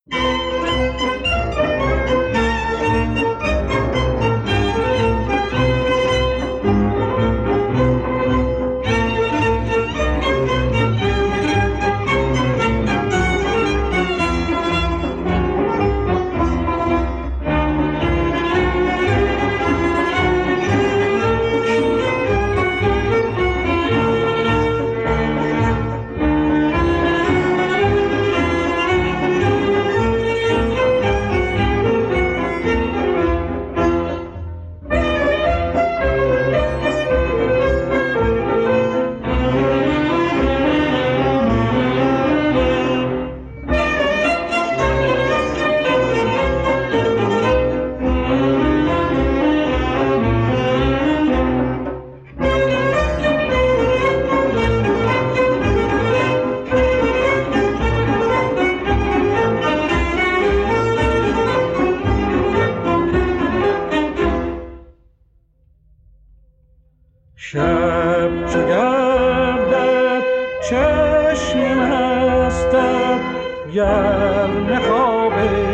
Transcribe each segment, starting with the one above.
شب چو گردد چشم مستت گرم خواب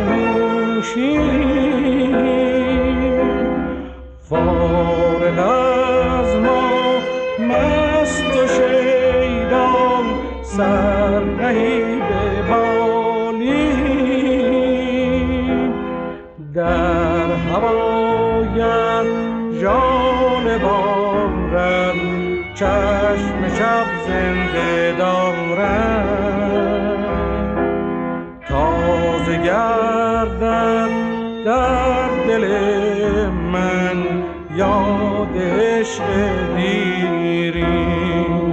نوشین، فارغ از ما مست و شیدان سر نهی به بالین، در هوایت ژاله بارد چشم شب زنده دارد، تازه گردد در دل من یاد عشق دیرین.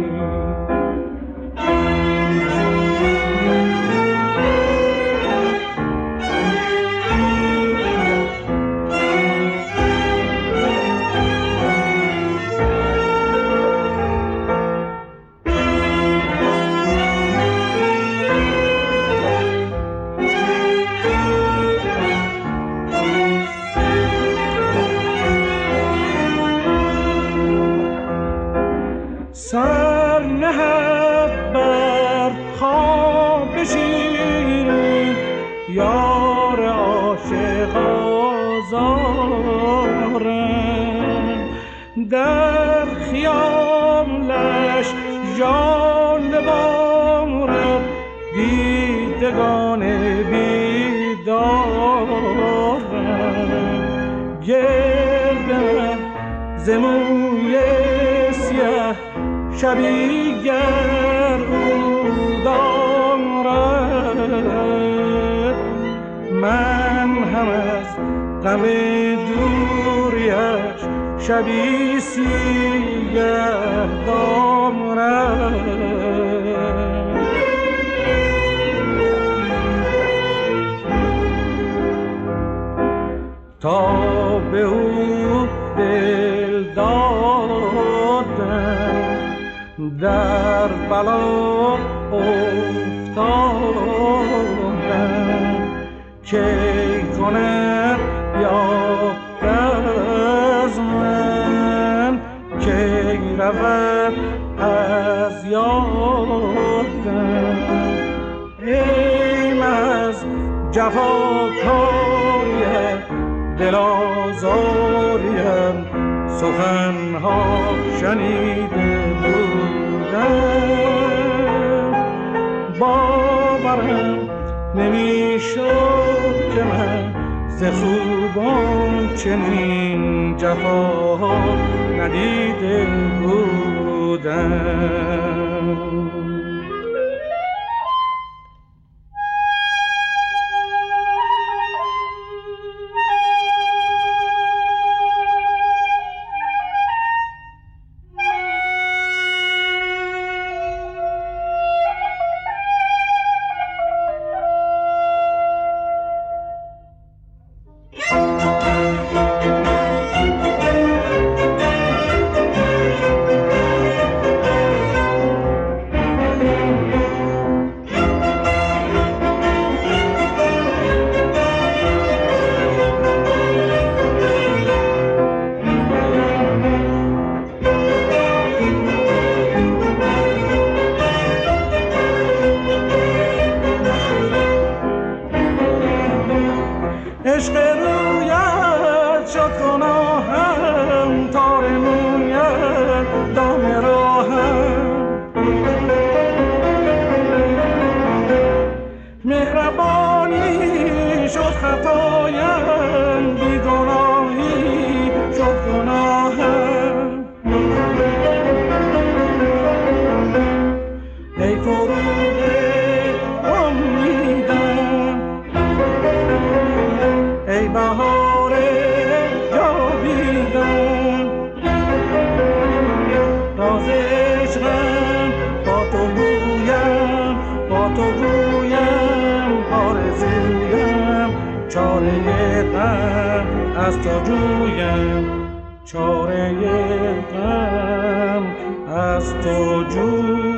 سر نهد بر خواب شیرین یار عاشق آزارم، در خیالش ژاله بارد دیدگان بیدارم، گرد من ز موی سیه شبی گر او دارد، من هم از غم دوریش شبی سیه دارد. تا به او دل دادم در بلا افتادم، کی کند یاد از من، کی رود از یادم، ایم از جفاکاری دل آزاریم سخنها شنیده بودم، باورم نمیشد که من ز خوبان چنین جفا ندیده بودم. مهربانی شد خطایم، بیگناهی شد گناهم. ای فروغ امیدم، ای بهار جاویدم، راز عشقم با تو گویم، با تو گویم، آرزویم، چاره غم از تو جویم، چاره غم از تو جویم.